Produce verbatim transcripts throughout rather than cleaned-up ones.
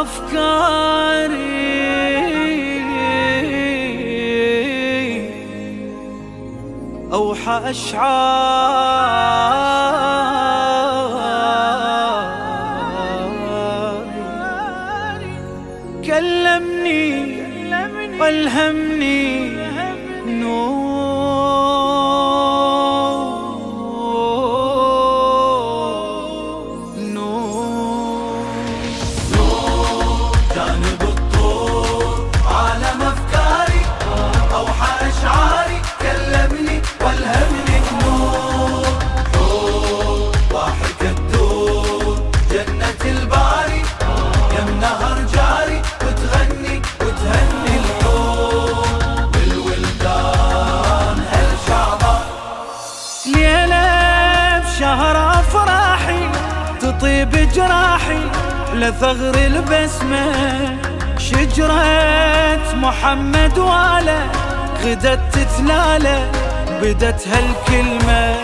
أفكاري أوحى أشعاري كلمني والهمني نور نور نور جانب الطور عالم أفكاري أوحى أشعاري كلمني والهمني نور حور ضاحك الدور جنة الباري يم نهر جاري وتغني وتهني الحور بالولدان هالشعبة ليلة بشهر أفراحي تطيب جراحي لثغر البسمة شجرة محمد واله غدت تتلاله بدت هالكلمة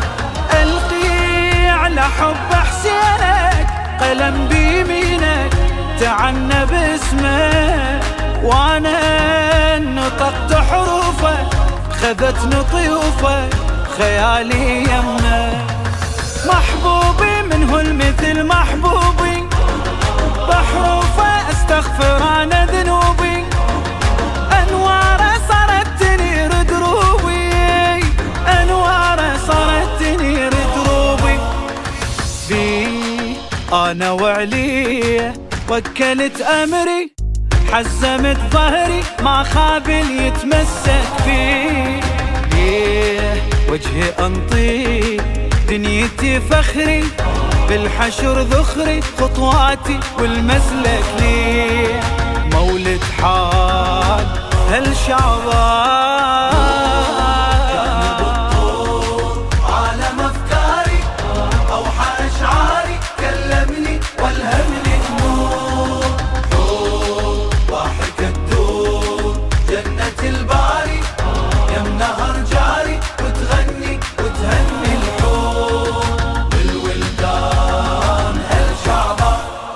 ألقي على حب حسينك قلم بيمينك تعنى باسمه وانا نطقت حروفه خذتني طيوفه خيالي يمه محبوبي منه المثل محبوبي بحروفه استغفر انا ذنوبي انواره صارت تنير دروبي انواره صارت تنير دروبي بي انا وعليه وكلت امري حزمت ظهري ما خابل يتمسك فيه ليه وجهي انطي دنيتي فخري بالحشر ذخري خطواتي والمسلك ليه مولد حال هالشعبان جانب الطور عالم أفكاري أوحى أشعاري كلمني والهمني نور حور ضاحك الدور جنة الباري يم نهر جاري وتغني وتهني الحور بالولدان هالشعبة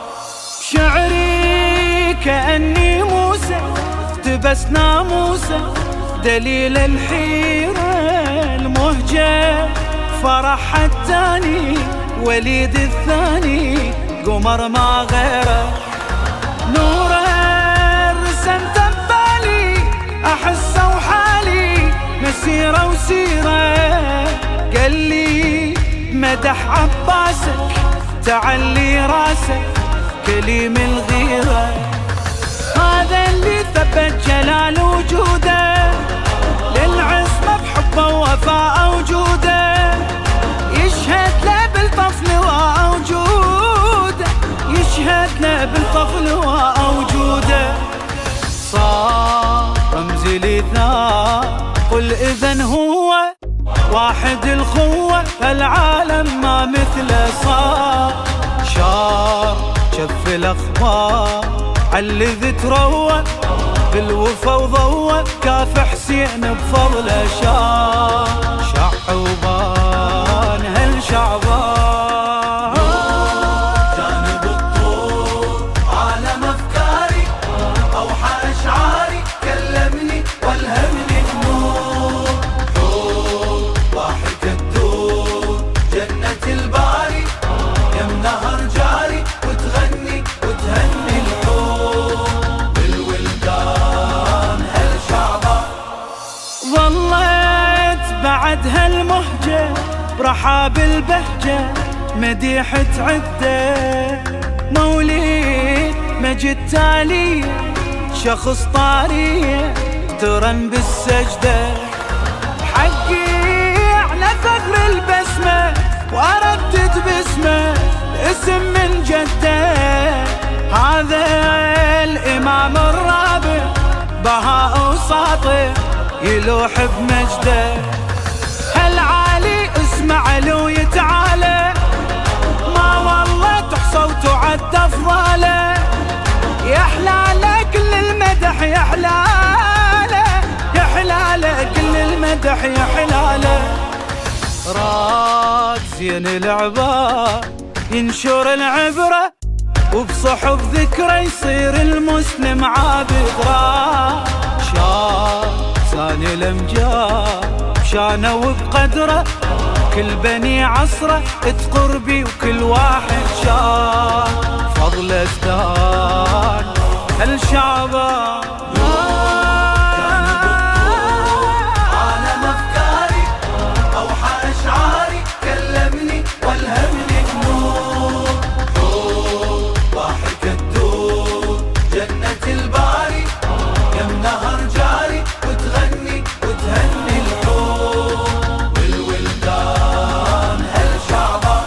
شعري كأني موسى اقتبس ناموسه دليل الحيرة المهجة فرح التاني وليد الثاني قمر ما غيره نوره رسمت ببالي أحسه وحالي مسيرة وسيرة قال لي مدح عباسك تعلي راسك كليم الغيرة هذا اللي ثبت جلال وجوده للعصمة بحبه ووفاء وجوده يشهد له بالطفل ووجوده يشهد له بالطفل ووجوده صار رمزي لذا قل إذن هو واحد الخوة فالعالم ما مثله صار شار شف الأخبار عالذي تروى بالوفا وضوى كاف حسين بفضله شار شع وبان هالشعبان جانب الطور عالم أفكاري أوحى أشعاري كلمني والهمني نور حور ضاحك الدور جنة الباري يم نهر جاري وتغني وتهني الحور بالولدان هالشعبة ظلت بعد هالمهجة برحاب البهجة مديحة عدة موليد مجد تالية شخص طارية ترن بالسجدة حقي على ثغر البسمة واردد باسمه اسم من جده هذا الامام الرابع بهاء وساطع يلوح بمجده هالعالي اسمع له يتعالى ما والله تحصى وتعد افضاله يحلاله كل المدح يحلاله يحلاله كل المدح يحلاله راد زين العباد ينشر العبرة وبصحف ذكرى يصير المسلم عابد راح. شان ثاني الامجاد بشانه وبقدره، كل بني عصره تقربي وكل واحد شان فضل ازدان هالشعبان. عالم افكاري اوحى اشعاري كلمني والهمني النور، حور ضاحك الدور جنة الباري كم نهر جاري وتغني وتهني الحور والولدان هالشعبان.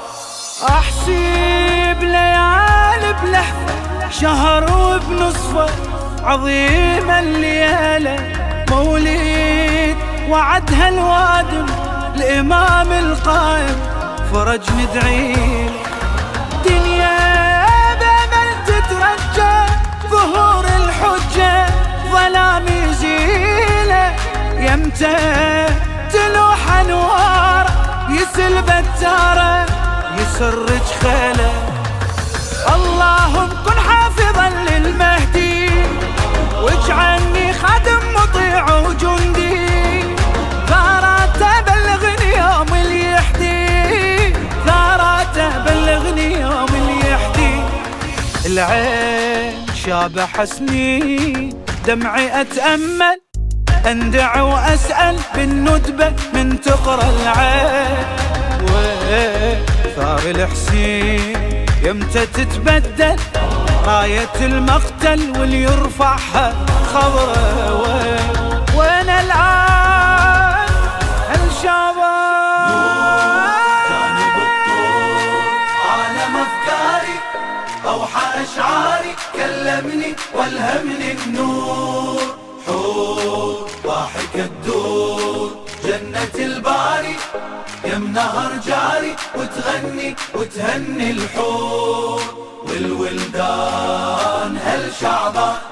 احسب ليالي بلحظة شهر وبنصفه عظيم الليالة موليد وعدها الوادم الإمام القائم فرج ندعيله. دنيا بأمل تترجى ظهور الحجة ظلام يزيله، يمتى تلوح أنوار يسل بتاره يسرج خيله. اللهم كن حافظا للمهدي واجعلني خادم مطيع وجندي، ثاراته بلغني يوم اللي يحدي، ثاراته بلغني يوم اللي يحدي. العين شابح سنين دمعي اتأمل اندع واسأل بالندبة من تقرى العين، وين ثار الحسين يمتى تتبدل راية المقتل واللي يرفعها خضرة. وين وين الآن هالشباب؟ جانب الطور عالم افكاري اوحى اشعاري كلمني والهمني النور، حور ضاحك الدور جنة الباري يم نهر جاري وتغني وتهني الحور والولدان هالشعبان.